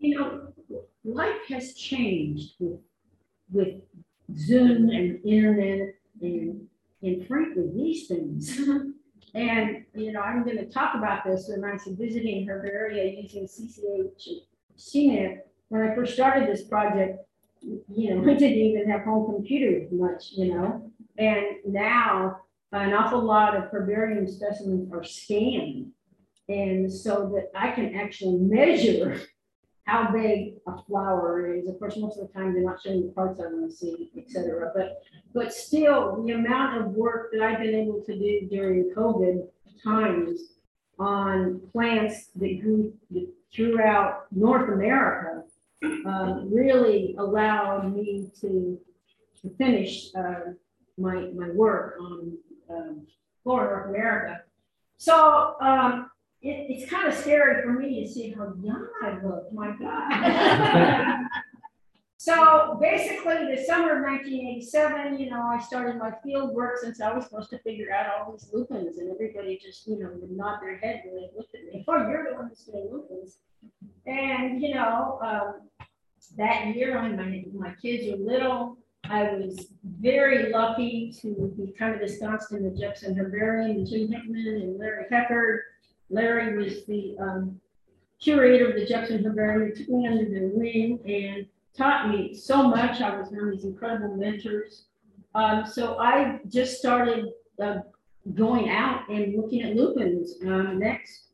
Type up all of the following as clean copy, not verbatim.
you know, life has changed with Zoom and internet and frankly, these things. And, you know, I'm going to talk about this when I was visiting Herbaria using CCH CNET. When I first started this project, you know, we didn't even have home computers much, you know, and now an awful lot of herbarium specimens are scanned. And so that I can actually measure how big a flower is. Of course, most of the time they're not showing the parts I want to see, et cetera. But still, the amount of work that I've been able to do during COVID times on plants that grew throughout North America really allowed me to finish my work on Flora, North America. So it's kind of scary for me to see how young I look, my God. So basically the summer of 1987, you know, I started my field work since I was supposed to figure out all these lupins, and everybody just, you know, would nod their head when they looked at me. Oh, you're the one that's doing lupins. And, you know, that year when my kids were little, I was very lucky to be kind of ensconced in the Jepson Herbarium with Jim Hickman and Larry Heckard. Larry was the curator of the Jepson Herbarium, who took me under their wing and taught me so much. I was one of these incredible mentors. So I just started going out and looking at lupins next.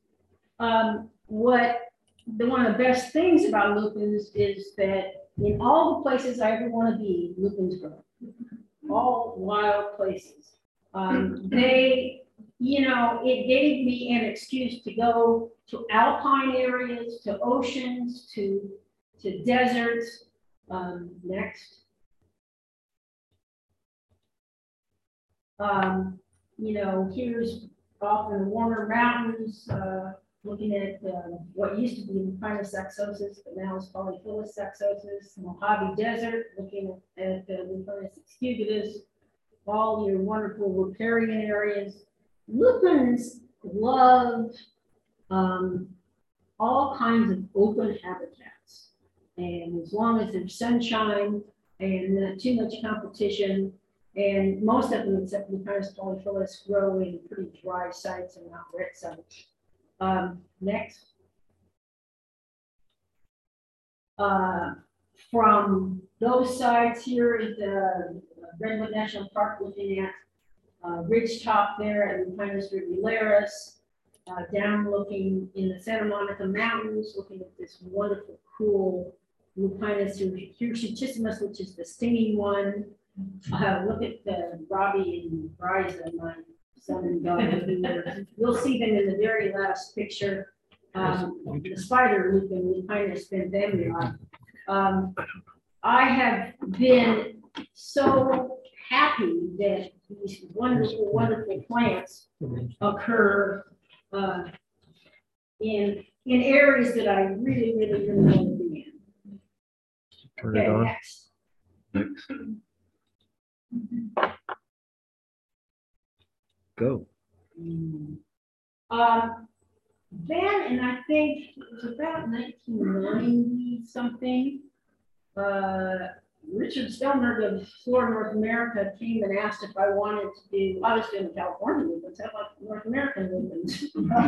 One of the best things about lupins is that in all the places I ever want to be, lupins grow. All wild places. They, you know, it gave me an excuse to go to alpine areas, to oceans, to deserts. Next. You know, here's off in the warmer mountains, looking at what used to be Lupinus saxosus, but now is Polyphyllus saxosus. Mojave Desert, looking at Lupinus excubitus, all your wonderful riparian areas. Lupins love all kinds of open habitats. And as long as there's sunshine and not too much competition, and most of them, except Lupinus polyphyllus, grow in pretty dry sites and not wet sites. Next. From those sites, here is the Redwood National Park, looking at ridge top there at Lupinus rivularis, down looking in the Santa Monica Mountains, looking at this wonderful, cool Lupinus hirschutissimus, which is the stinging one. Look at Robbie and Bryza, my son and daughter. You'll see them in the very last picture. The spider lupin, Lupinus bendemia. I have been so happy that these wonderful, wonderful plants occur in areas that I really, really, really want to be in. Turn it on. Next. Go. Then, and I think it was about 1990 something, Richard Stelberg of Flora, North America came and asked if I wanted to do, I was doing California lupins, how about North American lupins?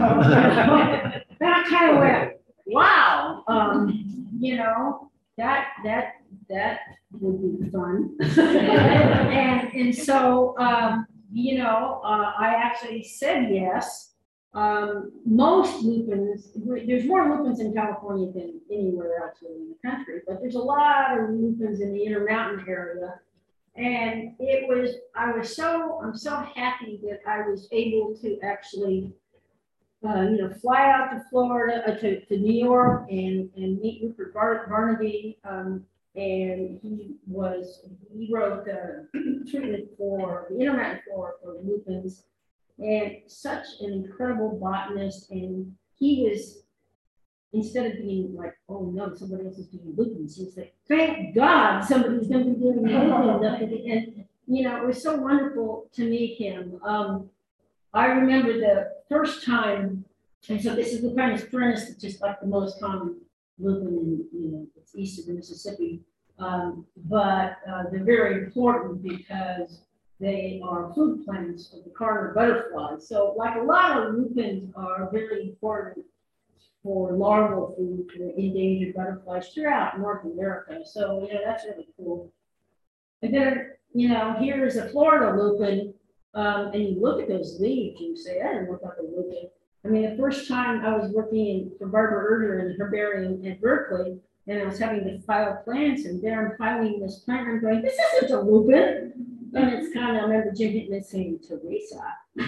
That kind of went, wow, you know, that would be fun. and so, you know, I actually said yes. Most lupins, there's more lupins in California than anywhere else in the country, but there's a lot of lupins in the Intermountain area. And I'm so happy that I was able to actually, you know, fly out to Florida, to New York and meet Rupert Barnaby. And he wrote the treatment for the Intermountain for lupins. And such an incredible botanist, and he was, instead of being like, oh no, somebody else is doing lupins, he was like, thank God somebody's going to be doing lupins. And you know, it was so wonderful to meet him. I remember the first time, and so this is Lupinus perennis, just like the most common lupin in, it's east of the Mississippi. But they're very important because they are food plants for the cardinal butterflies. So like a lot of lupins are very important for larval food for endangered butterflies throughout North America. So, that's really cool. And then, here is a Florida lupin, and you look at those leaves, and you say, that doesn't look like a lupin. I mean, the first time I was working for Barbara Erder in the herbarium at Berkeley, and I was having to file plants, and there I'm filing this plant, and I'm going, this isn't a lupin. And it's kind of, I remember Jim Hittman saying, Teresa.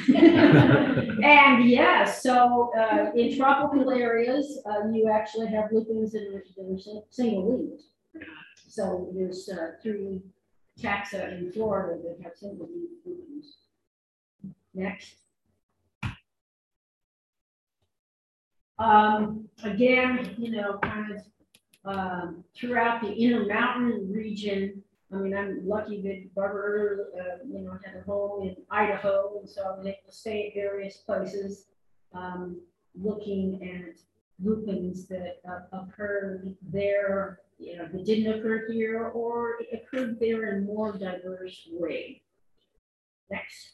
And yeah, so in tropical areas, you actually have lupins that are single leaves. So there's 3 taxa in Florida that have single leaf lupins. Next. Again, kind of throughout the Intermountain region. I mean, I'm lucky that Barbara, had a home in Idaho, and so I was able to stay at various places, looking at lupins that occurred there, that didn't occur here, or occurred there in more diverse way. Next.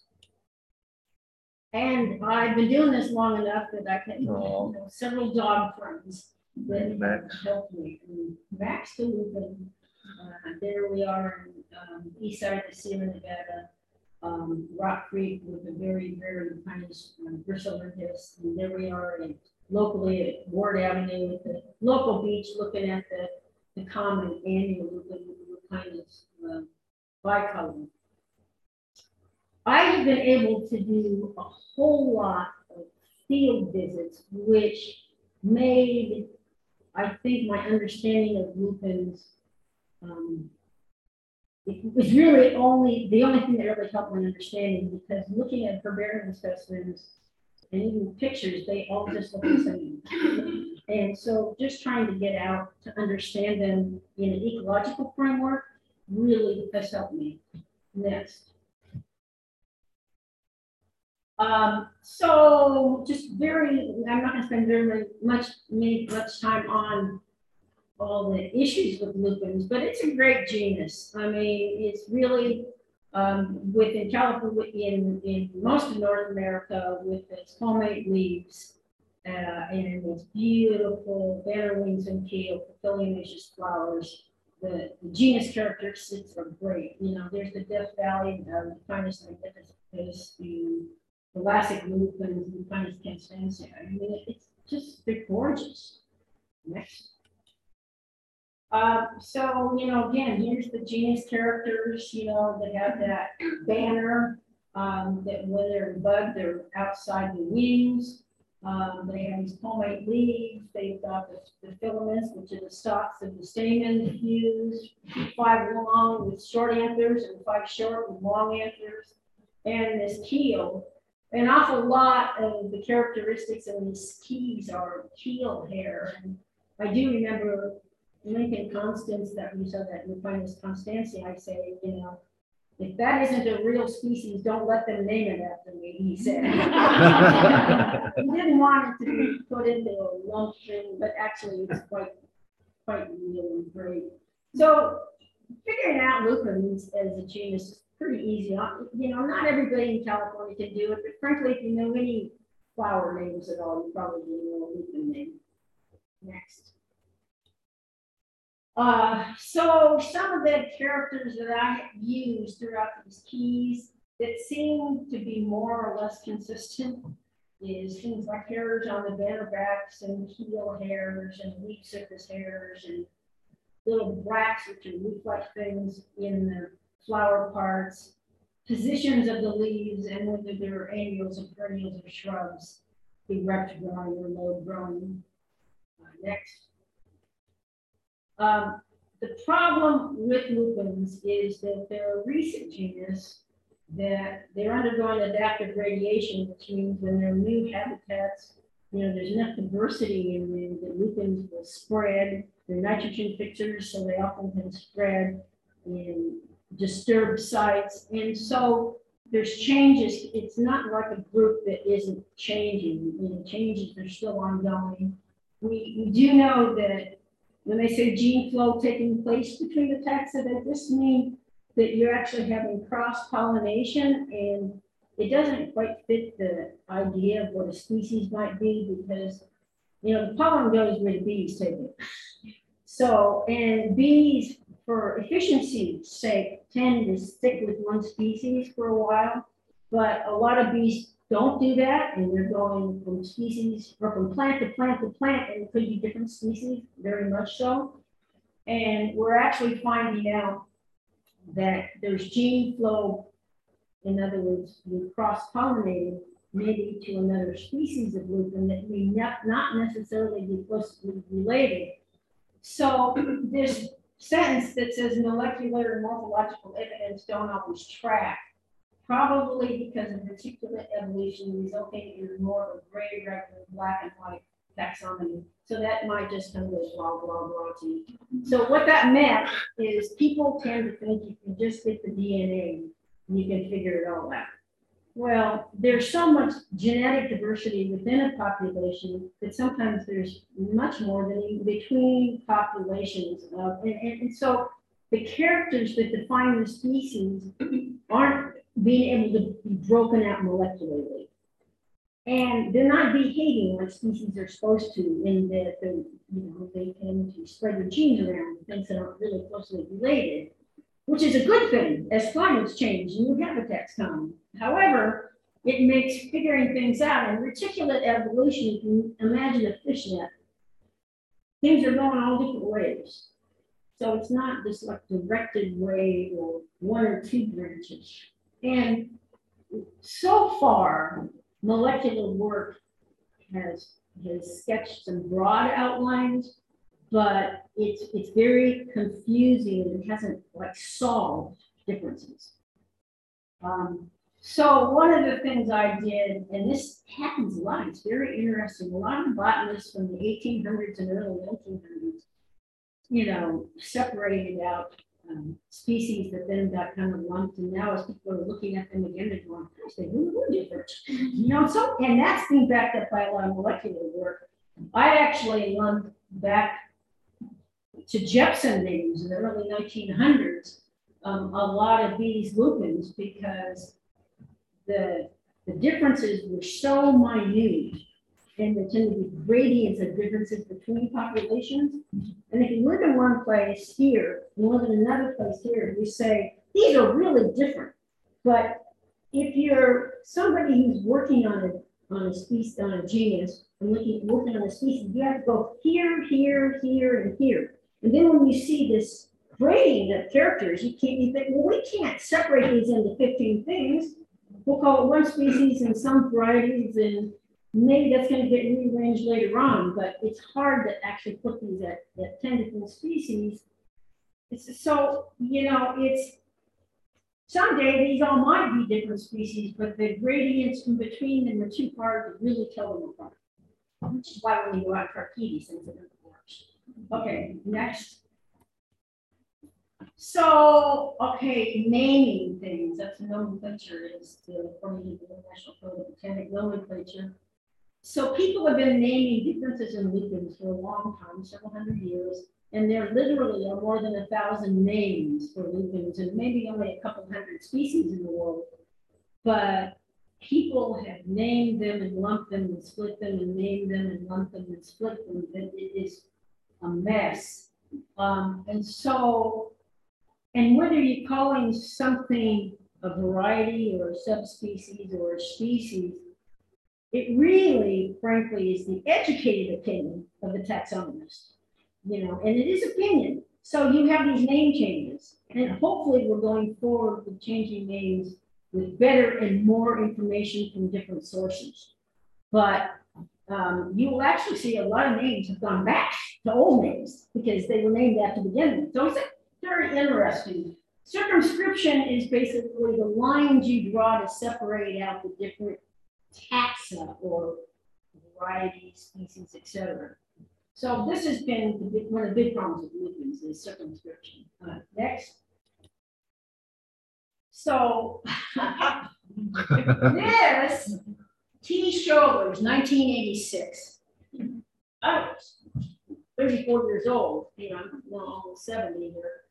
And I've been doing this long enough that I can, several dog friends that helped me. Max the lupin. There we are in east side of the Sierra Nevada, Rock Creek with a very, very nice Bristlerinthus. And there we are locally at Ward Avenue with the local beach, looking at the common annual lupin Lupinus bicolor. I have been able to do a whole lot of field visits, which made, I think, my understanding of lupins. It was really the only thing that really helped my understanding, because looking at herbarium specimens and even pictures, they all just look the same. And so just trying to get out to understand them in an ecological framework really has helped me. Next. So just I'm not going to spend very much time on all the issues with lupins, but it's a great genus. I mean, it's really within California, in most of North America, with its palmate leaves and its beautiful banner wings and keel, papilionaceous flowers. The genus characteristics are great. There's the Death Valley, the Lupinus magnificus, the Thalassic lupins, Lupinus constantia. I mean, they're gorgeous. Next. So, again, here's the genus characters, that have that banner, that when they're in bud, they're outside the wings. They have these palmate leaves. They've got the filaments, which are the stalks of the stamen fused, 5 long with short anthers and 5 short with long anthers, and this keel. An awful lot of the characteristics of these keys are keel hair. And I do remember Lincoln Constance, that we saw that Lupinus constantia, I say, if that isn't a real species, don't let them name it after me, he said. He didn't want it to be put into a lump thing, but actually it's quite really great. So figuring out lupins as a genus is pretty easy. Not everybody in California can do it, but frankly, if you know any flower names at all, you probably know a lupin name. Next. So some of the characters that I use throughout these keys that seem to be more or less consistent is things like hairs on the banner backs and keel hairs and leaf surface hairs and little bracts, which are leaf-like things in the flower parts, positions of the leaves, and whether they're annuals or perennials or shrubs, erect growing or low growing. Next. The problem with lupins is that they're a recent genus, that they're undergoing adaptive radiation, which means when they're in new habitats, there's enough diversity in them that lupins will spread. They're nitrogen fixers, so they often can spread in disturbed sites. And so there's changes. It's not like a group that isn't changing. Changes are still ongoing. We do know that When they say gene flow taking place between the taxa, that just mean that you're actually having cross-pollination, and it doesn't quite fit the idea of what a species might be, because, you know, the pollen goes where the bees take it. So, and bees, for efficiency's sake, tend to stick with one species for a while, but a lot of bees don't do that, and they're going from species, or from plant to plant to plant, and it could be different species, very much so. And we're actually finding out that there's gene flow, in other words, we cross-pollinated maybe to another species of lupin that may not necessarily be closely related. So this sentence that says molecular and morphological evidence don't always track, probably because of reticulate evolution resulting in more of a gray rather than black and white taxonomy. So that might just come with blah, blah, blah to you. So what that meant is people tend to think you can just get the DNA and you can figure it all out. Well, there's so much genetic diversity within a population that sometimes there's much more than in between populations. And so the characters that define the species aren't being able to be broken out molecularly. And they're not behaving like species are supposed to, in that they tend to spread their genes around, things that aren't really closely related, which is a good thing as climates change and new habitats come. However, it makes figuring things out, and reticulate evolution, you can imagine a fishnet. Things are going all different ways. So it's not this like directed way or one or two branches. And so far, molecular work has sketched some broad outlines, but it's very confusing and it hasn't like solved differences. So one of the things I did, and this happens a lot, it's very interesting. A lot of botanists from the 1800s and early 1900s, you know, separated out species that then got kind of lumped, and now as people are looking at them again, they're going, gosh, they really were different. You know, so, and that's being backed up by a lot of molecular work. I actually lumped back to Jepson names in the early 1900s, a lot of these lupins, because the differences were so minute, and there tend to be gradients of differences between populations. And if you live in one place here, and live in another place here, you say, these are really different. But if you're somebody who's working on a species, on a genus, and working on a species, you have to go here, here, here, and here. And then when you see this gradient of characters, you think, well, we can't separate these into 15 things. We'll call it one species and some varieties, and maybe that's going to get rearranged later on, but it's hard to actually put these at 10 different species. So, you know, someday these all might be different species, but the gradients in between them are too hard to really tell them apart. Which is why when you go out to Archimedes, things are going to work. Okay, next. So, okay, naming things, that's nomenclature, is according to the International Code of Botanic Nomenclature. So people have been naming differences in lupins for a long time, several hundred years, and there literally are more than 1,000 names for lupins, and maybe only a couple hundred species in the world. But people have named them and lumped them and split them and named them and lumped them and split them, and it is a mess. And whether you're calling something a variety or a subspecies or a species, it really, frankly, is the educated opinion of the taxonomist, you know, and it is opinion. So you have these name changes, and hopefully we're going forward with changing names with better and more information from different sources. But you will actually see a lot of names have gone back to old names because they were named after the beginning. So it's very interesting. Circumscription is basically the lines you draw to separate out the different taxa or varieties, species, etc. So this has been one of the big problems with lupins is circumscription. Next. So this T. Schollers, 1986. Oh, 34 years old, you know, I'm almost 70 here.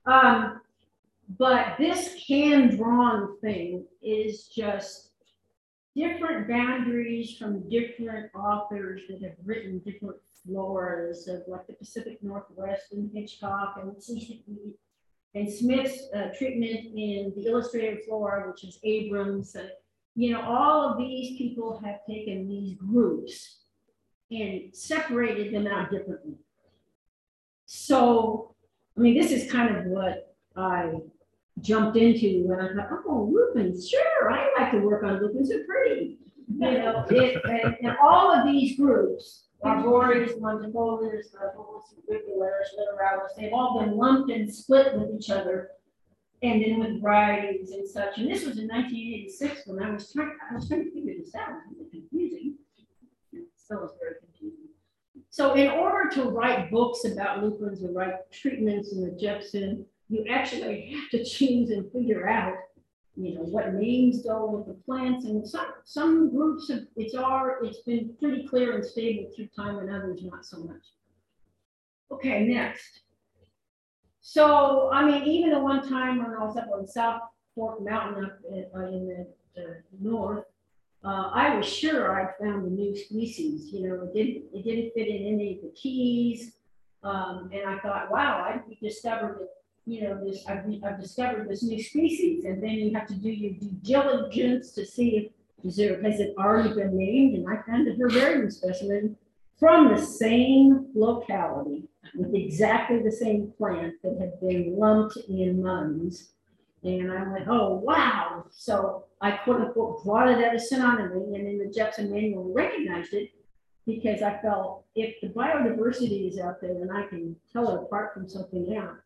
But this hand-drawn thing is just different boundaries from different authors that have written different floras of like the Pacific Northwest and Hitchcock and Smith's treatment in the Illustrated Flora, which is Abrams. You know, all of these people have taken these groups and separated them out differently. So, I mean, this is kind of what I jumped into when I thought, oh, lupins, sure, I like to work on lupins, they're pretty. You know, and all of these groups, Arboreus, Longifolus, Rivularis, Littoralis, they've all been lumped and split with each other, and then with varieties and such. And this was in 1986 when I was trying to figure this out. It was confusing. It still is very confusing. So in order to write books about lupins or write treatments in the Jepson, you actually have to choose and figure out, you know, what names go with the plants. And some groups have, it's been pretty clear and stable through time, and others not so much. Okay, next. So, I mean, even at one time when I was up on South Fork Mountain up in the north, I was sure I'd found a new species. You know, it didn't fit in any of the keys. And I thought, wow, I discovered it. You know, I've discovered this new species, and then you have to do your due diligence to see if has it already been named. And I found a herbarium specimen from the same locality with exactly the same plant that had been lumped in Munns. And I went, oh wow! So I quote unquote brought it out of synonymy, and in the Jepson manual recognized it because I felt if the biodiversity is out there and I can tell it apart from something else,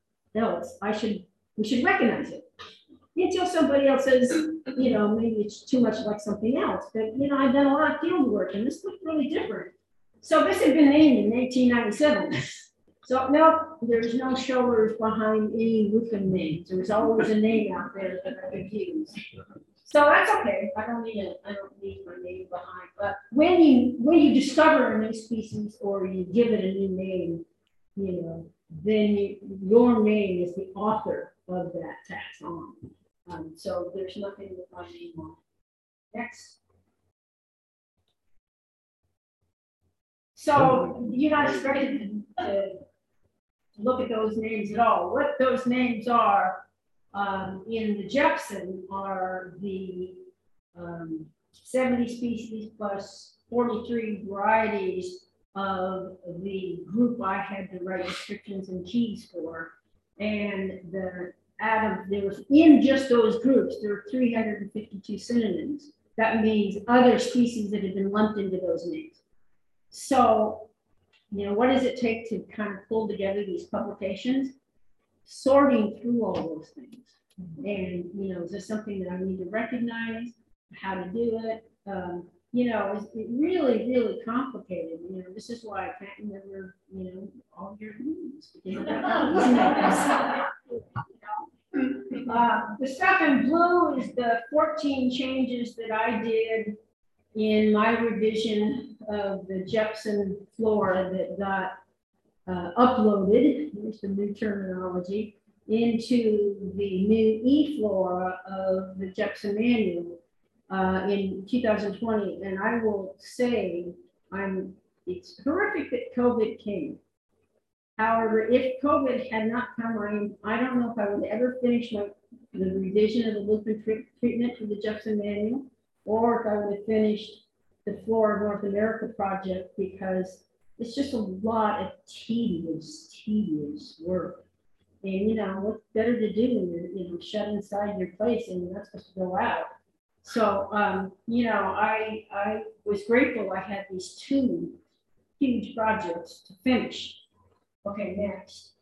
we should recognize it. Until somebody else says, you know, maybe it's too much like something else. But, you know, I've done a lot of field work and this looked really different. So this had been named in 1897. So no, there's no shoulders behind any lupin names. There's always a name out there that I could use. So that's okay. I don't need my name behind. But when you discover a new species or you give it a new name, you know, then your name is the author of that taxon. So there's nothing with my name on it. Next. So you're not expected to look at those names at all. What those names are in the Jepson are the 70 species plus 43 varieties of the group I had to write descriptions and keys for. And there was in just those groups, there were 352 synonyms. That means other species that have been lumped into those names. So, you know, what does it take to kind of pull together these publications? Sorting through all those things. And, you know, is this something that I need to recognize? How to do it? You know, it's really, really complicated. You know, this is why I can't remember, you know, all your names. The stuff in blue is the 14 changes that I did in my revision of the Jepson flora that got uploaded, here's the new terminology, into the new e-flora of the Jepson manual in 2020. And I will say, it's horrific that COVID came. However, if COVID had not come, I don't know if I would ever finish the revision of the lupin treatment for the Jepson manual, or if I would have finished the Flora of North America project, because it's just a lot of tedious work. And you know, what's better to do when you're, you know, shut inside your place and you're not supposed to go out. So, you know, I was grateful I had these two huge projects to finish. Okay, next.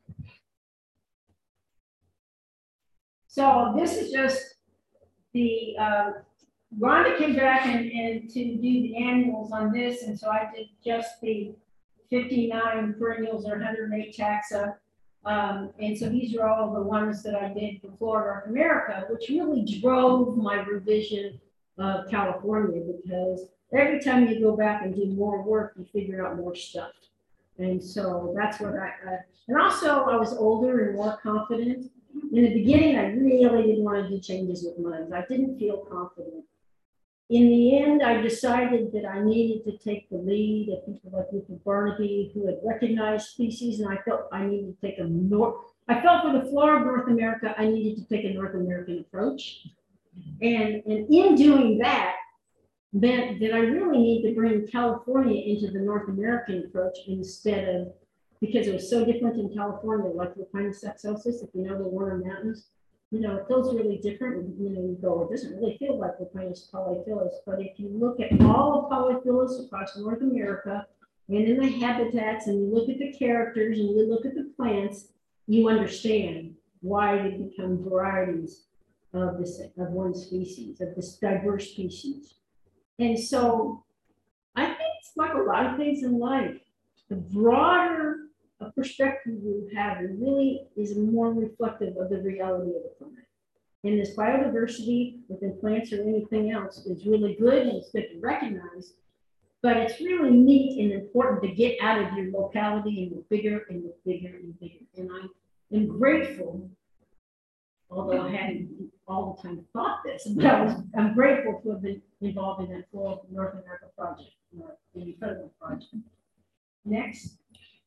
So this is just the, Rhonda came back and to do the annuals on this, and so I did just the 59 perennials or 108 taxa. And so these are all the ones that I did for Flora of America, which really drove my revision of California, because every time you go back and do more work, you figure out more stuff. And so that's what and also I was older and more confident. In the beginning, I really didn't want to do changes with muds. I didn't feel confident. In the end, I decided that I needed to take the lead of people like Luther Barnaby, who had recognized species, and I felt I needed to take I felt for the flora of North America, I needed to take a North American approach. And in doing that, meant that I really need to bring California into the North American approach instead of, because it was so different in California, like Lupinus saxosus, if you know the Warner Mountains, you know, it feels really different. You know, you go, it doesn't really feel like Lupinus polyphyllus, but if you look at all of polyphyllus across North America and in the habitats, and you look at the characters and you look at the plants, you understand why they become varieties of one species, of this diverse species. And so I think it's like a lot of things in life. The broader perspective you have, it really is more reflective of the reality of the planet. And this biodiversity within plants or anything else is really good, and it's good to recognize, but it's really neat and important to get out of your locality and look bigger and look bigger and bigger. And I am grateful, although I hadn't all the time thought this, but I'm grateful to have been involved in that full North America project, an incredible project. Next.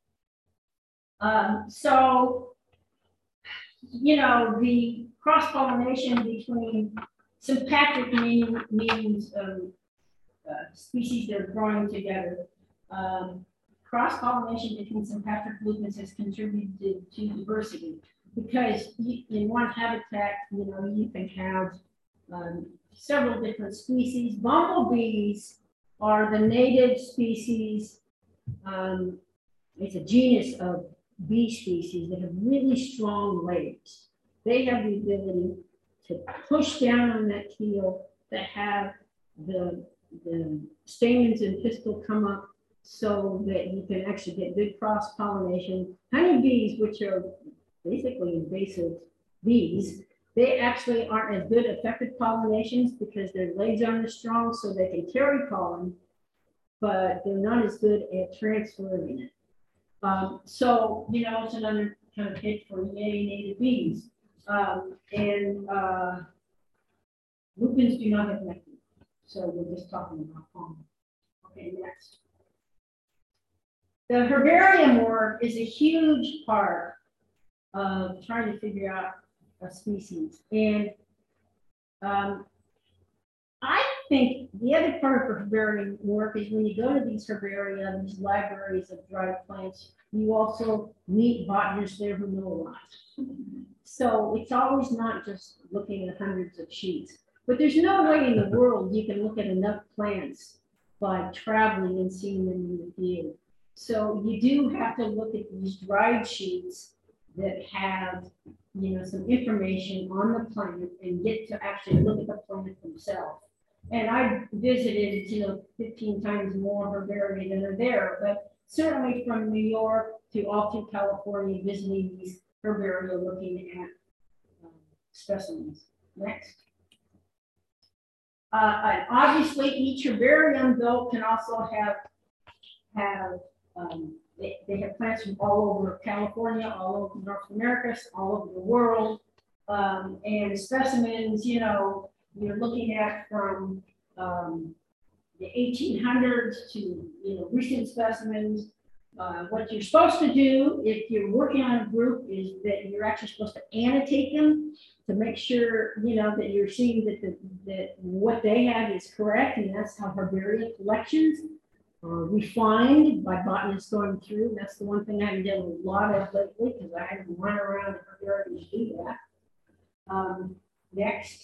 So, you know, the cross-pollination between sympatric means species that are growing together. Cross-pollination between sympatric movements has contributed to diversity. Because in one habitat, you know, you can have several different species. Bumblebees are the native species. It's a genus of bee species that have really strong legs. They have the ability to push down on that keel, to have the stamens and pistil come up so that you can actually get good cross-pollination. Honeybees, which are basically invasive bees, they actually aren't as good effective pollinations because their legs aren't as strong, so they can carry pollen, but they're not as good at transferring it. So, you know, it's another kind of hit for yay native bees. Lupins do not have nectar, so we're just talking about pollen. Okay, next. The herbarium work is a huge part of trying to figure out a species. And I think the other part of herbarium work is when you go to these herbaria, these libraries of dried plants, you also meet botanists there who know a lot. So it's always not just looking at hundreds of sheets, but there's no way in the world you can look at enough plants by traveling and seeing them in the field. So you do have to look at these dried sheets that have, you know, some information on the plant and get to actually look at the plant themselves. And I visited, you know, 15 times more herbaria than are there, but certainly from New York to all through California, visiting these herbaria, looking at specimens. Next. And obviously, each herbarium, though, can also have they have plants from all over California, all over North America, all over the world, and specimens, you know, you're looking at from the 1800s to, you know, recent specimens. What you're supposed to do if you're working on a group is that you're actually supposed to annotate them to make sure, you know, that you're seeing that what they have is correct, and that's how herbaria collections refined by botanists going through. That's the one thing I haven't done a lot of lately because I haven't run around the herbaria to do that. Next.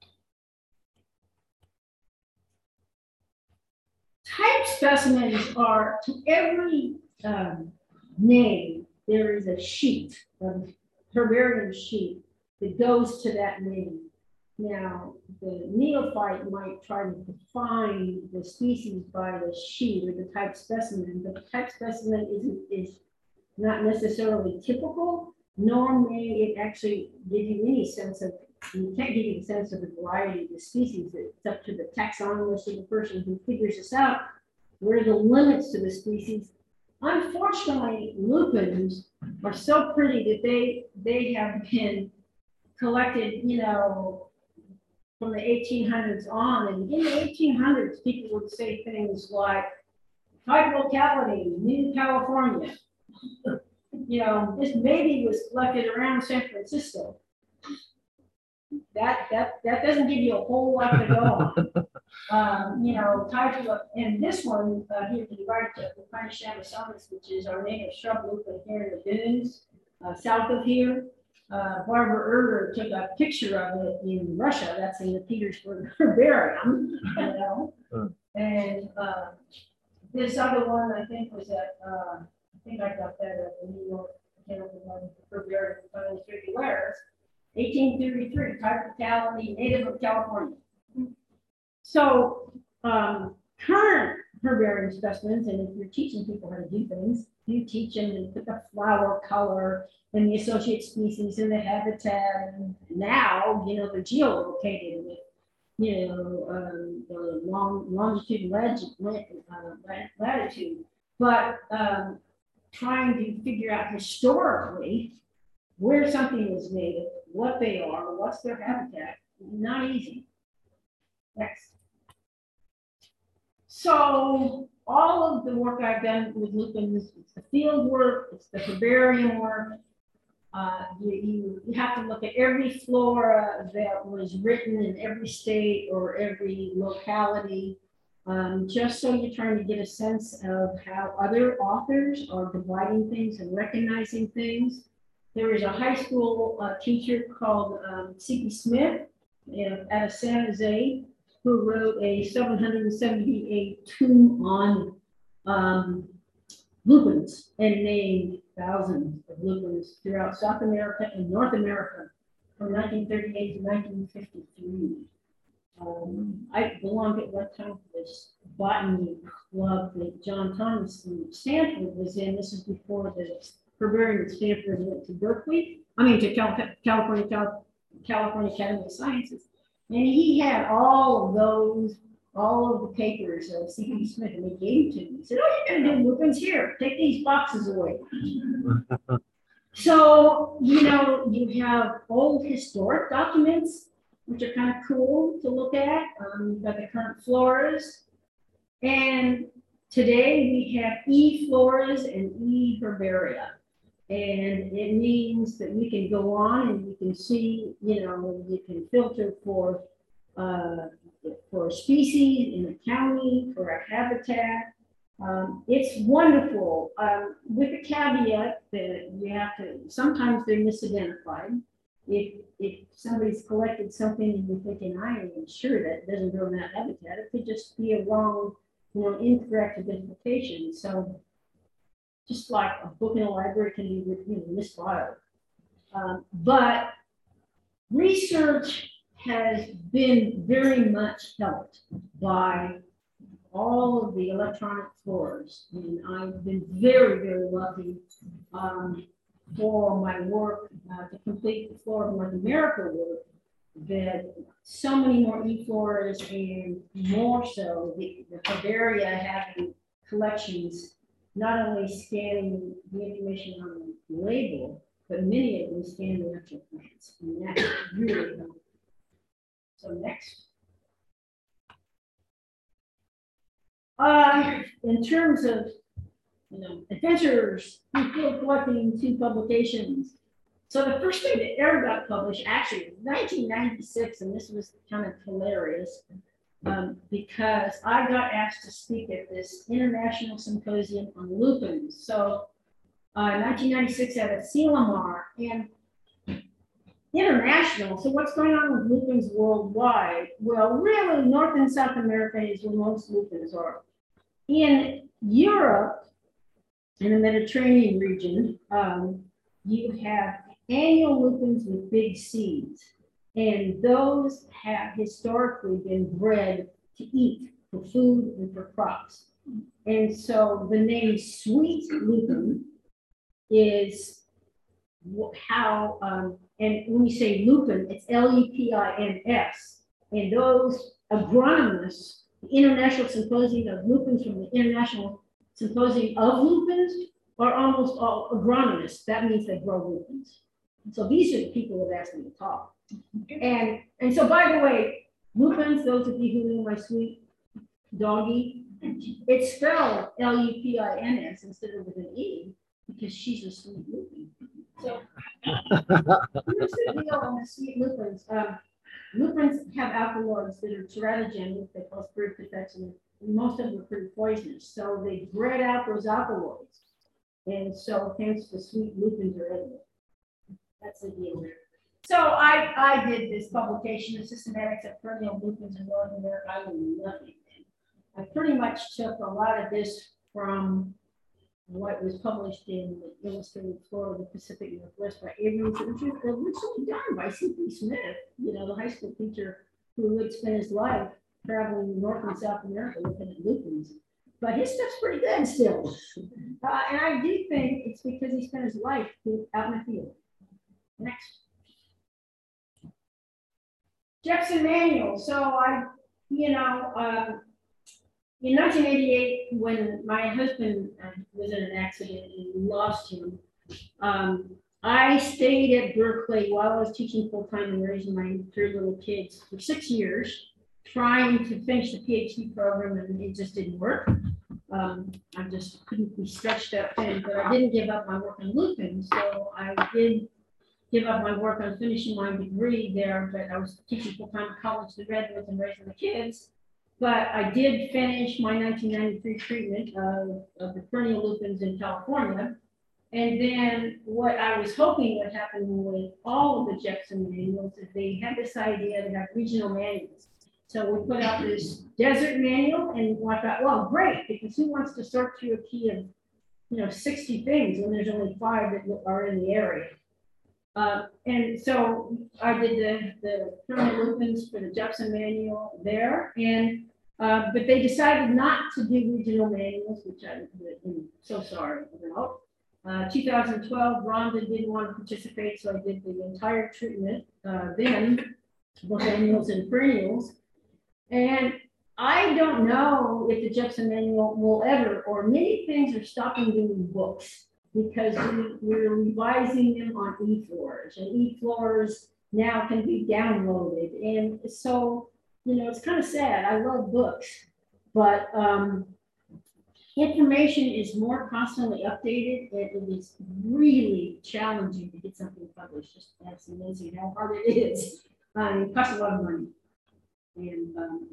Type specimens are, to every name, there is a sheet, a herbarium sheet that goes to that name. Now, the neophyte might try to define the species by the sheet or the type specimen, but the type specimen is not necessarily typical, nor may it actually give you any sense of, you can't give you a sense of the variety of the species. It's up to the taxonomist or the person who figures this out, where the limits to the species Unfortunately, lupins are so pretty that they have been collected, from the 1800s on. And in the 1800s, people would say things like type locality, New California. This maybe was collected around San Francisco. That doesn't give you a whole lot to go on. Type of, and this one here to the right, the Pinus amazonis, which is our native shrub lupin here in the dunes south of here. Barbara Erder took a picture of it in Russia. That's in the Petersburg Herbarium, And this other one, I think, was at, I think I got that at the New York Herbarium, 1833, type locality, native of California. So, current herbarium specimens, and if you're teaching people how to do things, you teach them to put the flower color and the associate species and the habitat. And now, they're geolocated with, the longitude, latitude, but trying to figure out historically where something was native, what they are, what's their habitat, not easy. Next. So all of the work I've done with lupins, it's the field work, it's the herbarium work. You have to look at every flora that was written in every state or every locality, just so you're trying to get a sense of how other authors are dividing things and recognizing things. There is a high school teacher called C.P. Smith out of San Jose, who wrote a 778 tome on lupins and named thousands of lupins throughout South America and North America from 1938 to 1953. I belonged at one time to this botany club that John Thomas from Stanford was in. This is before the herbarium at Stanford went to Berkeley. To California Academy of Sciences. And he had all of the papers of C.P. Smith, and they gave it to me. He said, "Oh, you're going to do lupins here. Take these boxes away." So, you have old historic documents, which are kind of cool to look at, by the current floras. And today we have e-floras and e-herbaria. And it means that we can go on and you can see, you can filter for a species in a county, for a habitat. It's wonderful, with the caveat that you have to, sometimes they're misidentified. If somebody's collected something and you're thinking, I am sure that doesn't grow in that habitat, it could just be a wrong, incorrect identification. So just like a book in a library can be misfiled. But research has been very much helped by all of the electronic floras. And I've been very, very lucky for my work to complete the Flora of North America work, that so many more e-floras and more so the herbaria having collections, not only scanning the information on the label, but many of them scan the actual plants. And that's really helpful. So next. In terms of, adventures, field collecting, 2 publications. So the first thing that ever got published actually was 1996, and this was kind of hilarious. Because I got asked to speak at this international symposium on lupins. So 1996 at Asilomar, and international. So what's going on with lupins worldwide? Well, really, North and South America is where most lupins are. In Europe, in the Mediterranean region, you have annual lupins with big seeds. And those have historically been bred to eat for food and for crops. And so the name sweet lupin is how, and when you say lupin, it's L-U-P-I-N-S. And those agronomists, the International Symposium of Lupins from the International symposium of lupins are almost all agronomists. That means they grow lupins. So these are the people that asked me to talk. And so, by the way, lupins, those of you who know my sweet doggy, it's spelled Lupins instead of with an E because she's a sweet lupin. So here's the deal on the sweet lupins. Lupins have alkaloids that are teratogenic, they cause birth defects, and most of them are pretty poisonous. So they bred out those alkaloids. And so hence the sweet lupins are edible. That's the deal there. So I did this publication, The Systematics of Perennial Lupins in North America. I knew nothing. I pretty much took a lot of this from what was published in the Illustrated Flora of the Pacific Northwest by Abrams, which was originally done by C.P. Smith, you know, the high school teacher who would spend his life traveling North and South America looking at lupins. But his stuff's pretty good still. And I do think it's because he spent his life out in the field. Next. Jepson Manual. So I, you know, in 1988, when my husband was in an accident and we lost him, I stayed at Berkeley while I was teaching full-time and raising my 3 little kids for 6 years, trying to finish the PhD program, and it just didn't work. I just couldn't be stretched out thin, but I didn't give up my work on lupins, so I did give up my work on finishing my degree there, but I was teaching full-time at college, the Redwoods, and raising the kids. But I did finish my 1993 treatment of the perennial lupins in California. And then what I was hoping would happen with all of the Jepson manuals is they had this idea to have regional manuals. So we put out this desert manual, and I thought, well, great, because who wants to sort through a key of, you know, 60 things when there's only 5 that are in the area. And so I did the perennial lupins for the Jepson manual there, and but they decided not to do regional manuals, which I'm so sorry about. 2012, Rhonda didn't want to participate, so I did the entire treatment then, both annuals and perennials. And I don't know if the Jepson manual will ever, or many things are stopping doing books because we're revising them on eFloors, and eFloors now can be downloaded. And so, you know, it's kind of sad. I love books, but information is more constantly updated, and it is really challenging to get something published. Just that's amazing how hard it is. It costs a lot of money. And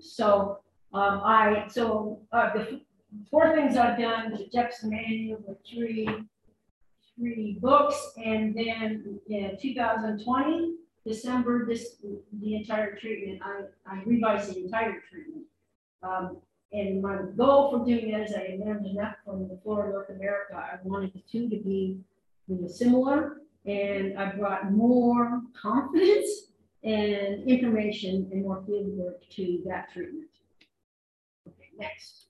the 4 things I've done: the Jepson manual, the 3 books, and then in 2020, December, the entire treatment. I revised the entire treatment. And my goal for doing that is I learned enough from the Flora of North America. I wanted the 2 to be similar, and I brought more confidence and information and more field work to that treatment. Okay, next.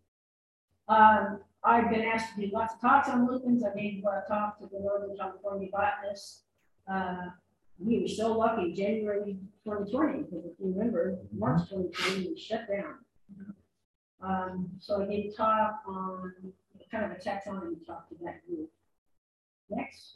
I've been asked to do lots of talks on lupins. I gave a talk to the Northern California botanists. We were so lucky, January 2020, because if you remember, March 2020, we shut down. So I gave a talk on kind of a taxonomy talk to that group. Next.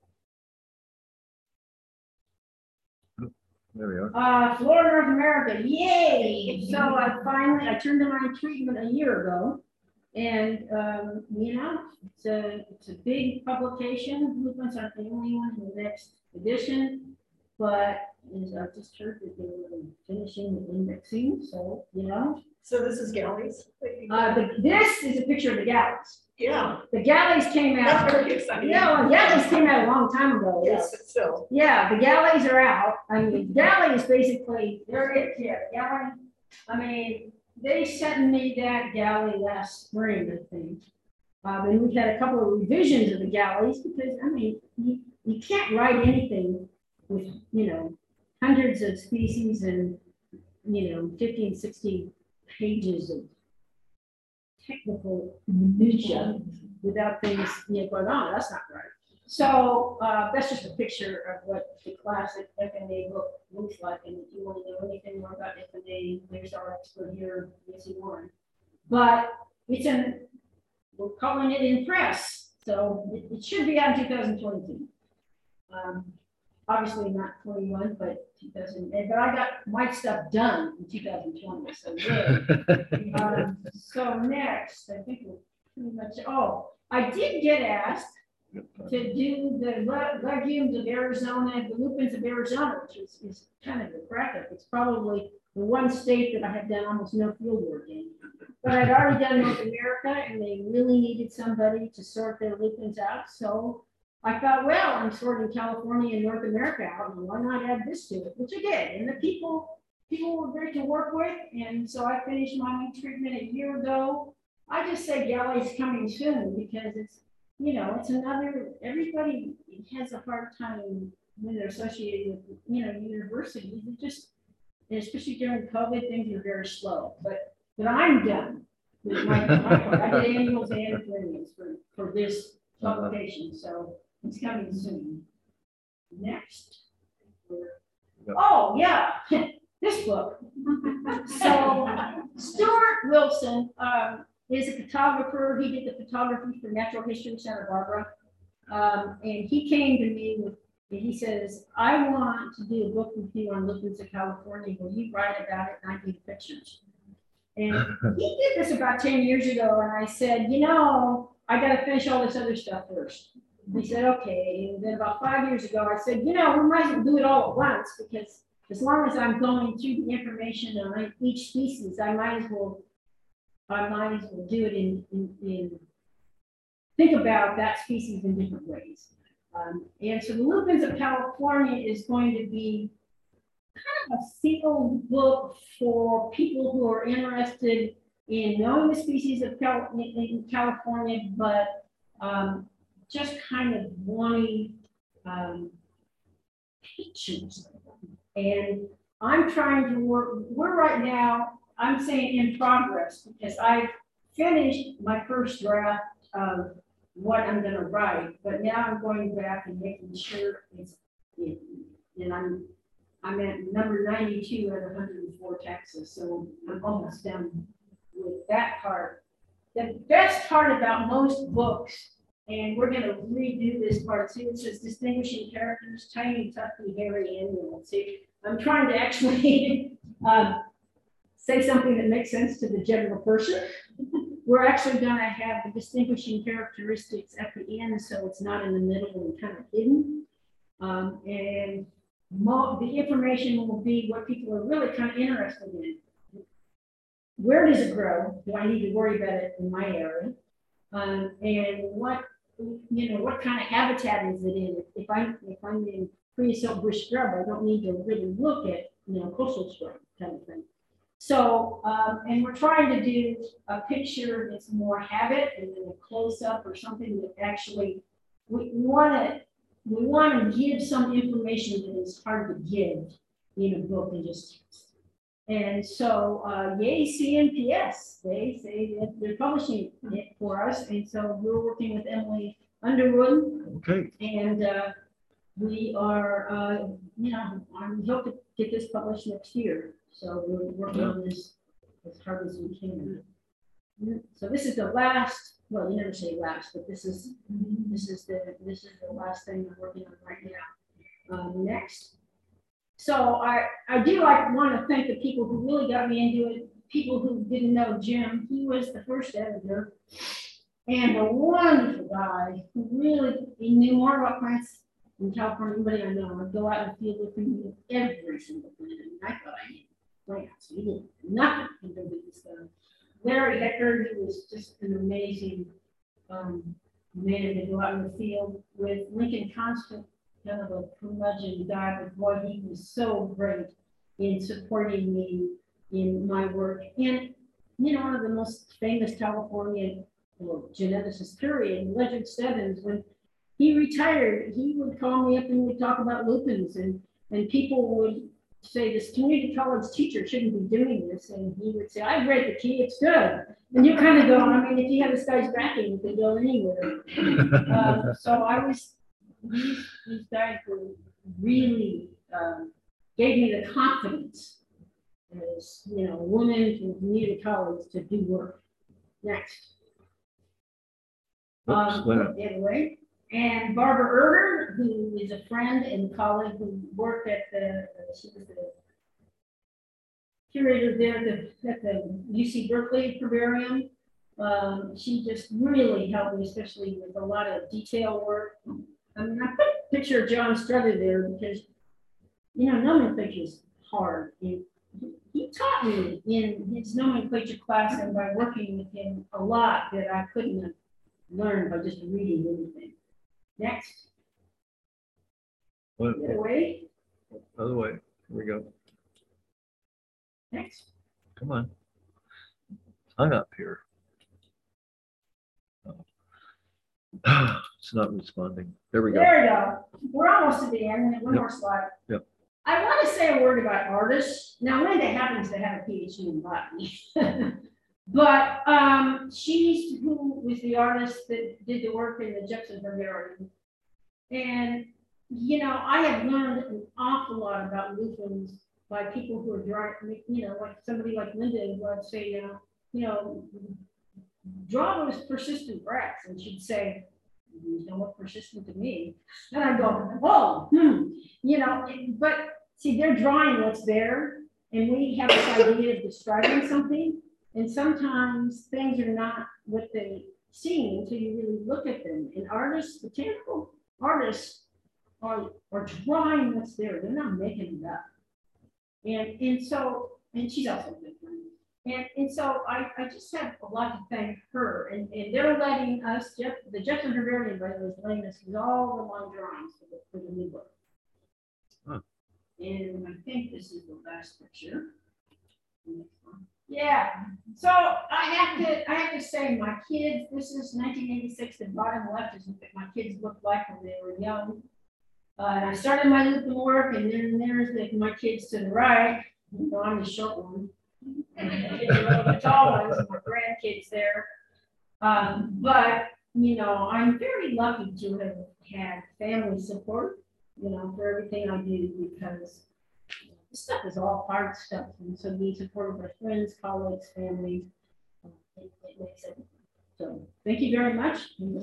There we are. Flora North America, yay! So I turned in my treatment a year ago, and you know, it's a big publication. Lupins aren't the only one in the next edition, but I just heard that they were finishing the indexing, so you know. So this is galleys? This is a picture of the galleys. Yeah. The galleys came out. That's very exciting. Yeah, well, galleys came out a long time ago. Yes, it's still. Yeah, the galleys are out. I mean, galleys basically, there it is, yeah, galley. I mean, they sent me that galley last spring, I think. And we've had a couple of revisions of the galleys because, I mean, you can't write anything with, you know, hundreds of species and, you know, 50 and 60 pages of technical minutia without things, you know, going on. That's not right. So that's just a picture of what the classic FNA book looks like. And if you want to know anything more about FNA, there's our expert here, Nancy Warren. But it's we're calling it in press. So it should be out in 2022. Obviously not 21, but 2000. But I got my stuff done in 2020. So yeah. So next, I think we're pretty much. Oh, I did get asked to do the legumes of Arizona, the lupins of Arizona, which is kind of graphic. It's probably the one state that I have done almost no field work in. But I'd already done North America, and they really needed somebody to sort their lupins out. So I thought, well, I'm sorting California and North America out, and why not add this to it? Which I did. And the people were great to work with. And so I finished my treatment a year ago. I just say Galley's coming soon because it's, it's another, everybody has a hard time when they're associated with, universities. It just, especially during COVID, things are very slow. But I'm done with my part. I did annuals and perennials for this publication. So it's coming soon. Next. Oh, yeah, this book. So Stuart Wilson is a photographer. He did the photography for Natural History of Santa Barbara. And he came to me and he says, I want to do a book with you on lupins of California. Will you write about it? And I do pictures. And he did this about 10 years ago. And I said, I got to finish all this other stuff first. He said, okay. And then about 5 years ago, I said, we might as well do it all at once because as long as I'm going through the information on each species, I might as well do it in think about that species in different ways. And so the lupins of California is going to be kind of a field book for people who are interested in knowing the species of in California, but just kind of wanting pictures. And I'm trying to we're right now, I'm saying in progress because I've finished my first draft of what I'm going to write, but now I'm going back and making sure and I'm at number 92 out of 104 Texas, so I'm almost done with that part. The best part about most books, and we're going to redo this part too, it says distinguishing characters, tiny, tufty, hairy animals. See, I'm trying to actually say something that makes sense to the general person. We're actually going to have the distinguishing characteristics at the end, so it's not in the middle and kind of hidden. And the information will be what people are really kind of interested in. Where does it grow? Do I need to worry about it in my area? And what kind of habitat is it in? If I'm in creosote bush scrub, I don't need to really look at coastal scrub kind of thing. So, and we're trying to do a picture that's more habit and then a close up or something that actually we want to give some information that is hard to give in a book and just text. And so, yay, CNPS, they say that they're publishing it for us. And so we're working with Emily Underwood. Okay. And we are, I hope to get this published next year. So we're working on this as hard as we can. So this is the last, well, you never say last, but this is the last thing I'm working on right now. Next. So I do want to thank the people who really got me into it. People who didn't know Jim, he was the first editor and a wonderful guy who really knew more about plants in California than anybody I know. I'd go out in the field with him with every single plant. And I thought I knew plants. He did nothing compared to this stuff. Larry Hecker, he was just an amazing man to go out in the field with. Lincoln Constant, kind of a curmudgeon guy, but boy, he was so great in supporting me in my work. And one of the most famous California geneticists, period, Ledyard Stebbins, when he retired, he would call me up and we'd talk about lupins, and people would say this community college teacher shouldn't be doing this, and he would say, I've read the key, it's good. And you kind of go, I mean, if you have this guy's backing, you can go anywhere. These guys were really gave me the confidence as a woman from community college to do work. Next. Wait a minute. the other way. And Barbara Erder, who is a friend and colleague who worked at she was the curator there at the UC Berkeley Herbarium. She just really helped me, especially with a lot of detail work. I mean, I put a picture of John Strutter there because, you know, nomenclature is hard. He taught me in his nomenclature class and by working with him a lot that I couldn't have learned by just reading anything. Next. What, The other way. other way. Here we go. Next. Come on. I'm up here. Oh. It's not responding. There we go. There we go. We're almost to the end. One Yep. more slide. Yep. I want to say a word about artists. Now, Linda happens to have a PhD in botany. But she's who was the artist that did the work in the Jepson Herbarium. And, you know, I have learned an awful lot about lupins by people who are drawing, you know, like somebody like Linda would say, you know, draw those persistent bracts. And she'd say, you don't look persistent to me. And I go, oh, you know, but see, they're drawing what's there. And we have this idea of describing something. And sometimes things are not what they seem until you really look at them. And artists, botanical artists are drawing what's there. They're not making it up. And so, and she's also a good friend. And so I just have a lot to thank her. And they're letting us, the Jepson Herbarium, by the way, is letting us use all the long drawings for the new book. Huh. And I think this is the last picture. Yeah. So I have to say, my kids, this is 1986, the bottom left is what my kids looked like when they were young. And I started my lupin work, and then there's my kids to the right. You know, I'm the short one. And the tall ones, my grandkids there. But, you know, I'm very lucky to have had family support, you know, for everything I do, because this stuff is all hard stuff. And so being supported by friends, colleagues, family, it makes it. So thank you very much.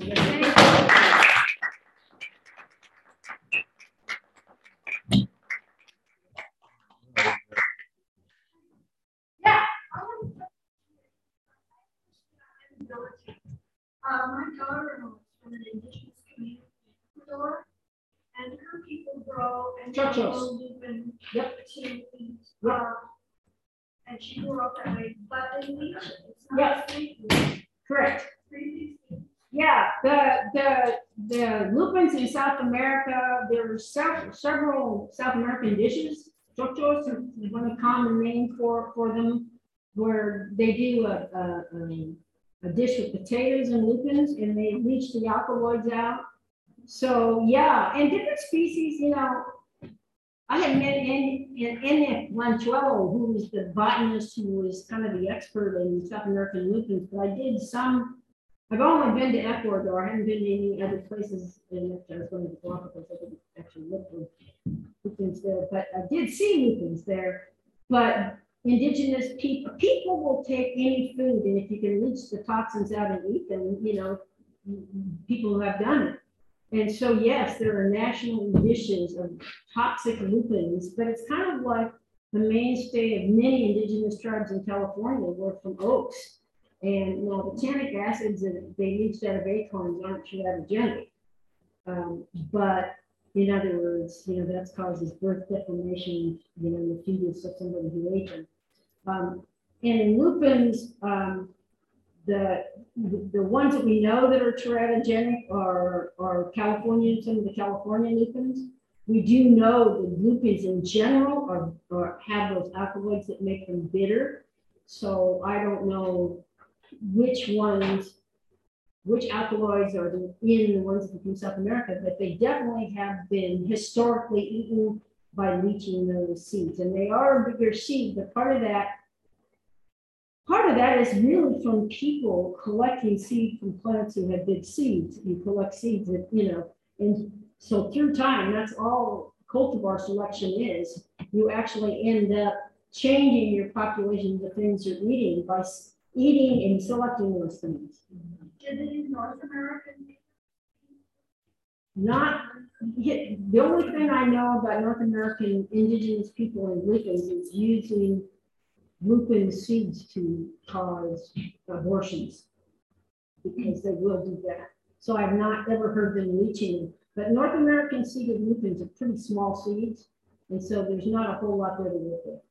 My daughter was from an indigenous community in Ecuador, and her people grow and Churches. lupin Yep. to eat. Yep. And she grew up that way, but in leech, it's Yep. not sweet. Correct. Really sweet. Yeah, the lupins in South America, there are several South American dishes. Chochos is one of the common name for them, where they do a dish with potatoes and lupins, and they leach the alkaloids out. So yeah, and different species, you know, I had met N.F. Lanchuelo, who was the botanist who was kind of the expert in South American lupins, but I've only been to Ecuador. I haven't been to any other places in I was going to Galapagos. I didn't actually look for lupins there, but I did see lupins there. But indigenous people will take any food, and if you can leach the toxins out and eat them, you know, people have done it. And so, yes, there are national dishes of toxic lupins, but it's kind of like the mainstay of many indigenous tribes in California were from oaks. And, you know, the tannic acids that they leached out of acorns aren't teratogenic. But in other words, you know, that causes birth deformation, you know, in the fetus of somebody who ate them. And in lupins, the ones that we know that are teratogenic are Californian, some of the California lupins. We do know that lupins in general have those alkaloids that make them bitter. So I don't know which alkaloids are in the ones from South America, but they definitely have been historically eaten by leaching those seeds. And they are a bigger seed, but part of that is really from people collecting seed from plants who have big seeds. You collect seeds that, you know, and so through time, that's all cultivar selection is. You actually end up changing your population of the things you're eating by eating and selecting those things. Did any North American? Not, the only thing I know about North American indigenous people and lupins is using lupin seeds to cause abortions, because they will do that. So I've not ever heard them leaching, but North American seeded lupins are pretty small seeds, and so there's not a whole lot there to work with.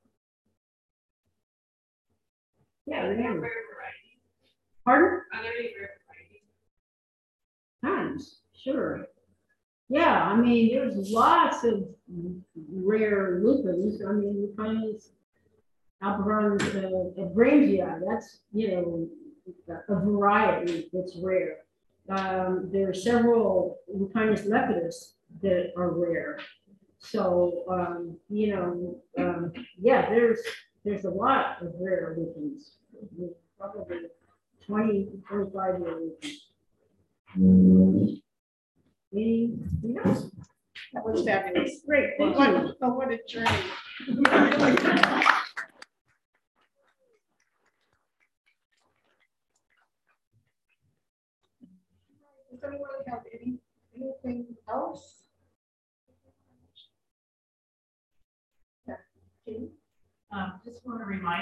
Yeah, Are there yeah. rare varieties? Pardon? Are there any rare varieties? Times, sure. Yeah, I mean, there's lots of rare lupins. I mean, Lupinus albarans, Abramsia, that's, you know, a variety that's rare. There are several Lupinus lepidus that are rare. So, you know, yeah, there's a lot of rare lupins. Probably 20, 25 year lupins. Anything else? That was fabulous. Great, thank you. What a journey. Does anyone have anything else? Yeah. Katie? Just want to remind